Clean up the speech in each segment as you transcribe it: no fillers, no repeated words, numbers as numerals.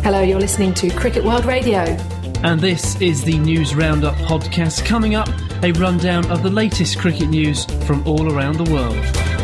Hello, you're listening to Cricket World Radio. And this is the News Roundup podcast. Coming up, a rundown of the latest cricket news from all around the world.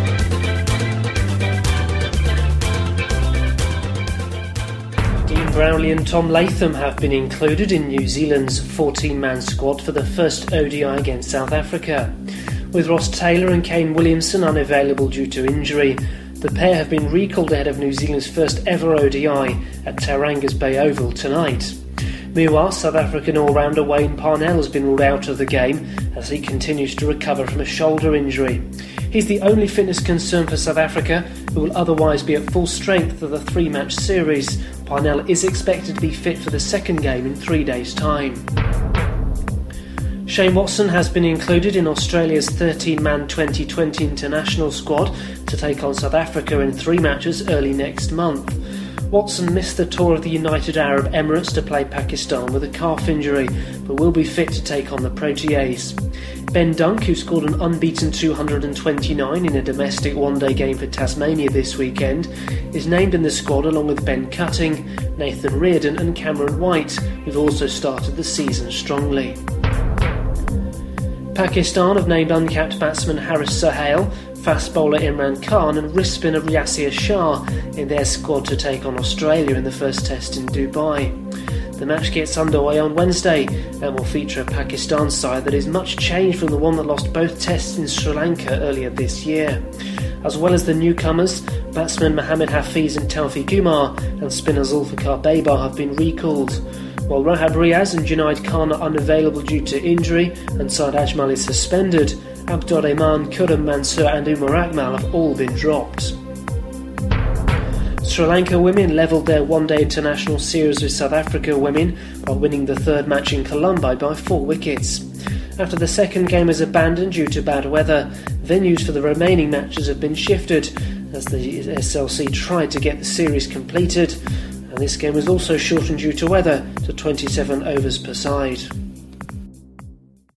Dean Brownlie and Tom Latham have been included in New Zealand's 14-man squad for the first ODI against South Africa. With Ross Taylor and Kane Williamson unavailable due to injury, the pair have been recalled ahead of New Zealand's first ever ODI at Tauranga's Bay Oval tonight. Meanwhile, South African all-rounder Wayne Parnell has been ruled out of the game as he continues to recover from a shoulder injury. He's the only fitness concern for South Africa, who will otherwise be at full strength for the three-match series. Parnell is expected to be fit for the second game in 3 days' time. Shane Watson has been included in Australia's 13-man 2020 international squad to take on South Africa in 3 matches early next month. Watson missed the tour of the United Arab Emirates to play Pakistan with a calf injury, but will be fit to take on the Proteas. Ben Dunk, who scored an unbeaten 229 in a domestic one-day game for Tasmania this weekend, is named in the squad along with Ben Cutting, Nathan Reardon and Cameron White, who've also started the season strongly. Pakistan have named uncapped batsman Haris Sohail, fast bowler Imran Khan and wrist spinner Yasir Shah in their squad to take on Australia in the first test in Dubai. The match gets underway on Wednesday and will feature a Pakistan side that is much changed from the one that lost both tests in Sri Lanka earlier this year. As well as the newcomers, batsmen Mohammad Hafiz and Tawfiq Umar and spinner Zulfikar Babar have been recalled. While Rahab Riaz and Junaid Khan are unavailable due to injury and Saad Ajmal is suspended, Abdurrahman, Khurram Mansur and Umar Akmal have all been dropped. Sri Lanka women levelled their one-day international series with South Africa women by winning the third match in Colombo by 4 wickets. After the second game is abandoned due to bad weather, venues for the remaining matches have been shifted as the SLC tried to get the series completed, and this game was also shortened due to weather to 27 overs per side.